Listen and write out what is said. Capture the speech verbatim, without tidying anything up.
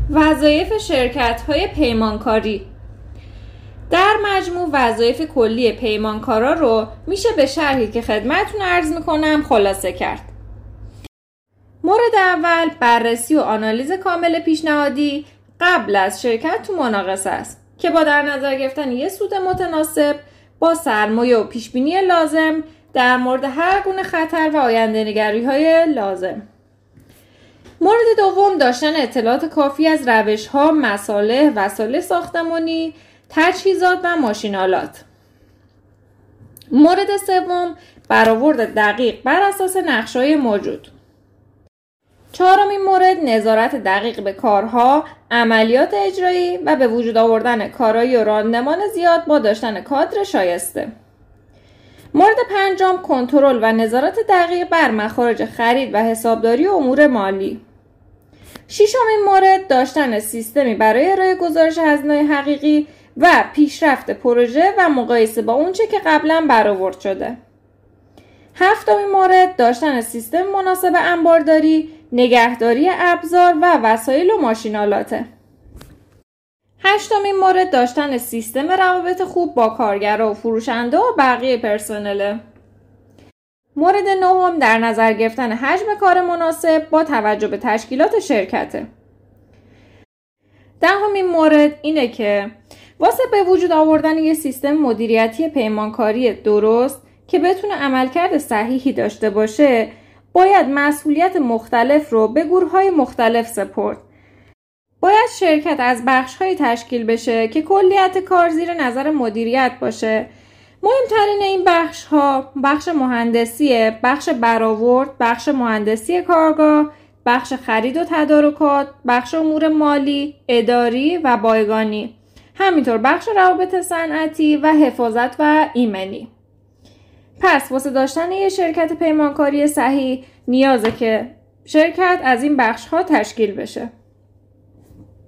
وظایف شرکت‌های پیمانکاری. در مجموع وظایف کلی پیمانکارا رو میشه به شرحی که خدمتتون عرض میکنم خلاصه کرد. مورد اول بررسی و آنالیز کامل پیشنهادی قبل از شرکت تو مناقصه است که با در نظر گرفتن یک سود متناسب با سرمایه و پیشبینی لازم در مورد هر گونه خطر و آینده‌نگری‌های لازم. مورد دوم داشتن اطلاعات کافی از روش‌ها، مصالح، وسایل ساختمانی، تجهیزات و ماشین‌آلات. مورد سوم برآورد دقیق بر اساس نقشه‌های موجود. چهارمین مورد نظارت دقیق به کارها، عملیات اجرایی و به وجود آوردن کارایی و راندمان زیاد با داشتن کادر شایسته. مورد پنجم کنترل و نظارت دقیق بر مخارج خرید و حسابداری و امور مالی. ششمین مورد داشتن سیستمی برای ارائه گزارش هزینه‌های حقیقی و پیشرفت پروژه و مقایسه با اونچه که قبلا برآورد شده. هفتمین مورد داشتن سیستم مناسب انبارداری، نگهداری ابزار و وسایل و ماشین‌آلاته. هشتمین مورد داشتن سیستم روابط خوب با کارگرها و فروشنده و بقیه پرسنله. مورد نهم در نظر گرفتن حجم کار مناسب با توجه به تشکیلات شرکته. دهمین مورد اینه که واسه به وجود آوردن یک سیستم مدیریتی پیمانکاری درست که بتونه عملکرد صحیحی داشته باشه، باید مسئولیت مختلف رو به گروه‌های مختلف سپرد. باید شرکت از بخش‌های تشکیل بشه که کلیت کار زیر نظر مدیریت باشه. مهمترین این بخش‌ها بخش مهندسی، بخش برآورد، بخش مهندسی کارگاه، بخش خرید و تدارکات، بخش امور مالی، اداری و بایگانی، همینطور بخش روابط صنعتی و حفاظت و ایمنی. پس واسه داشتن یه شرکت پیمانکاری صحیح نیازه که شرکت از این بخش‌ها تشکیل بشه.